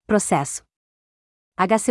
Processo HC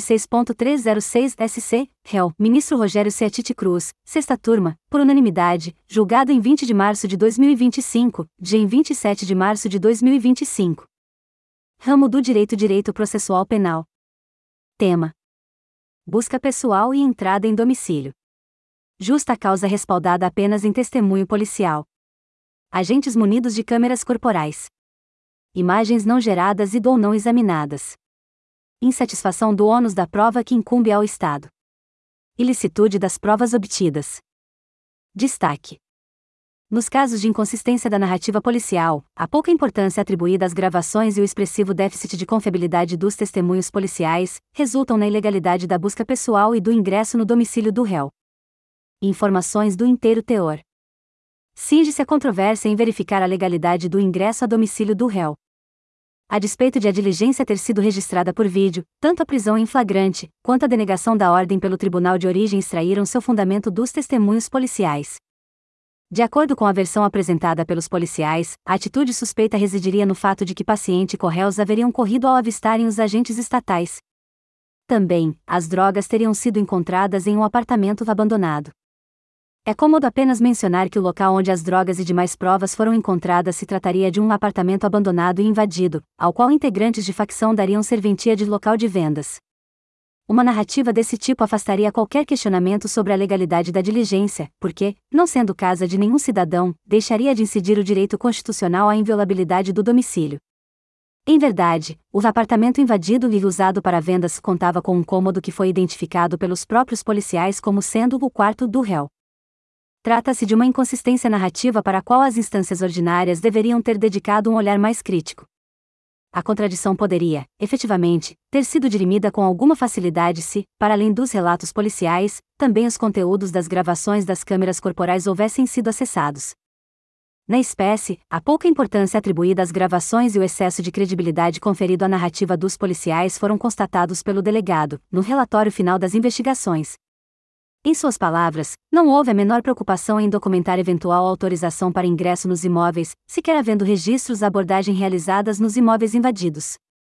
896.306-SC, réu, ministro Rogério Seatiti Cruz, sexta turma, por unanimidade, julgado em 20 de março de 2025, dia em 27 de março de 2025. Ramo do Direito Processual Penal. Tema: busca pessoal e entrada em domicílio. Justa causa respaldada apenas em testemunho policial. Agentes munidos de câmeras corporais. Imagens não geradas e ou não examinadas. Insatisfação do ônus da prova que incumbe ao Estado. Ilicitude das provas obtidas. Destaque: nos casos de inconsistência da narrativa policial, a pouca importância atribuída às gravações e o expressivo déficit de confiabilidade dos testemunhos policiais, resultam na ilegalidade da busca pessoal e do ingresso no domicílio do réu. Informações do inteiro teor. Cinge-se a controvérsia em verificar a legalidade do ingresso a domicílio do réu. A despeito de a diligência ter sido registrada por vídeo, tanto a prisão em flagrante, quanto a denegação da ordem pelo tribunal de origem extraíram seu fundamento dos testemunhos policiais. De acordo com a versão apresentada pelos policiais, a atitude suspeita residiria no fato de que paciente e corréus haveriam corrido ao avistarem os agentes estatais. Também, as drogas teriam sido encontradas em um apartamento abandonado. É cômodo apenas mencionar que o local onde as drogas e demais provas foram encontradas se trataria de um apartamento abandonado e invadido, ao qual integrantes de facção dariam serventia de local de vendas. Uma narrativa desse tipo afastaria qualquer questionamento sobre a legalidade da diligência, porque, não sendo casa de nenhum cidadão, deixaria de incidir o direito constitucional à inviolabilidade do domicílio. Em verdade, o apartamento invadido e usado para vendas contava com um cômodo que foi identificado pelos próprios policiais como sendo o quarto do réu. Trata-se de uma inconsistência narrativa para a qual as instâncias ordinárias deveriam ter dedicado um olhar mais crítico. A contradição poderia, efetivamente, ter sido dirimida com alguma facilidade se, para além dos relatos policiais, também os conteúdos das gravações das câmeras corporais houvessem sido acessados. Na espécie, a pouca importância atribuída às gravações e o excesso de credibilidade conferido à narrativa dos policiais foram constatados pelo delegado, no relatório final das investigações. Em suas palavras, não houve a menor preocupação em documentar eventual autorização para ingresso nos imóveis, sequer havendo registros da abordagem realizadas nos imóveis invadidos.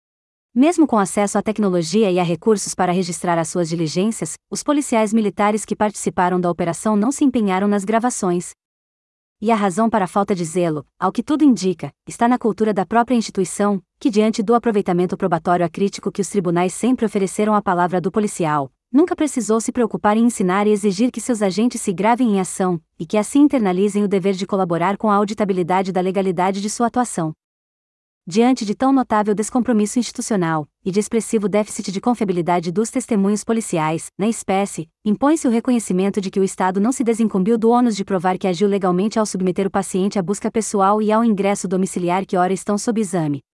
Mesmo com acesso à tecnologia e a recursos para registrar as suas diligências, os policiais militares que participaram da operação não se empenharam nas gravações. E a razão para a falta de zelo, ao que tudo indica, está na cultura da própria instituição, que diante do aproveitamento probatório acrítico que os tribunais sempre ofereceram à palavra do policial, nunca precisou se preocupar em ensinar e exigir que seus agentes se gravem em ação, e que assim internalizem o dever de colaborar com a auditabilidade da legalidade de sua atuação. Diante de tão notável descompromisso institucional, e de expressivo déficit de confiabilidade dos testemunhos policiais, na espécie, impõe-se o reconhecimento de que o Estado não se desincumbiu do ônus de provar que agiu legalmente ao submeter o paciente à busca pessoal e ao ingresso domiciliar que ora estão sob exame.